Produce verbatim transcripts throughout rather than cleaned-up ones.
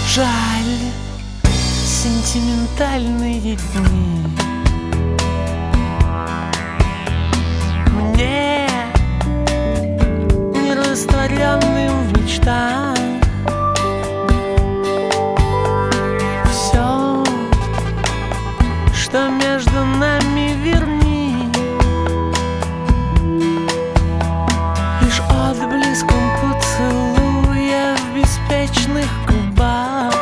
Жаль, сентиментальные дни. Мне, нерастворенным в мечтах, все, что между нами, верни. Лишь отблеском поцелуя в беспечных губах.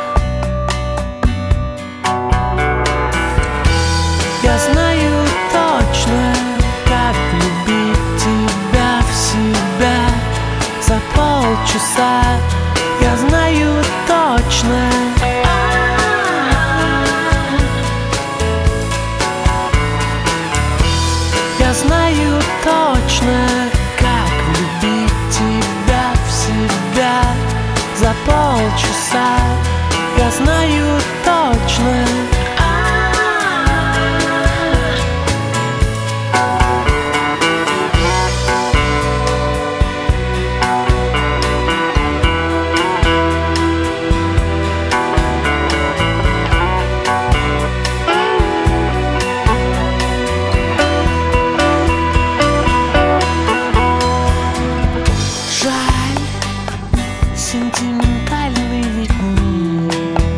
Я знаю точно, как любить тебя в себя за полчаса. Я знаю точно. Я знаю точно, как любить тебя в себя за полчаса. Я знаю точно. Сентиментальные дни.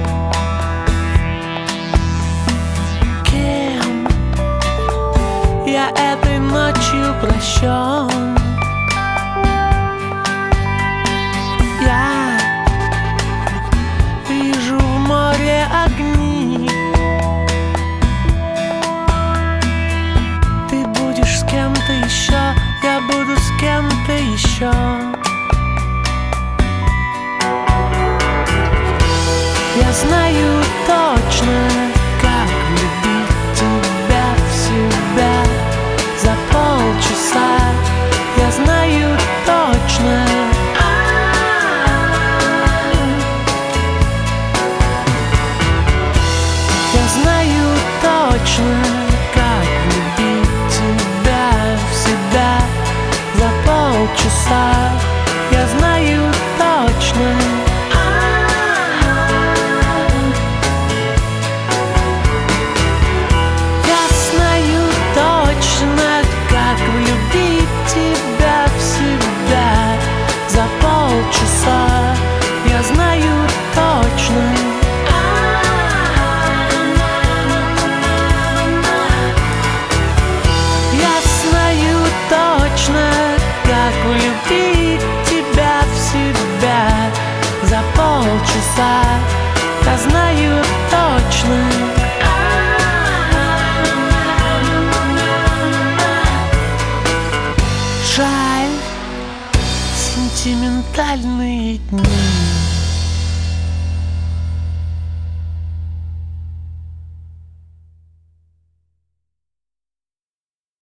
Кем я этой ночью прощен? Я вижу в море огни. Ты будешь с кем-то еще, я буду с кем-то еще. Я знаю точно, как любить тебя в себя за полчаса. Я знаю точно. Я знаю точно, как любить тебя в себя за полчаса. Я знаю точно. Я знаю точно. Я знаю точно, как влюбить тебя в себя за полчаса. Я знаю точно. Жаль, сентиментальные дни.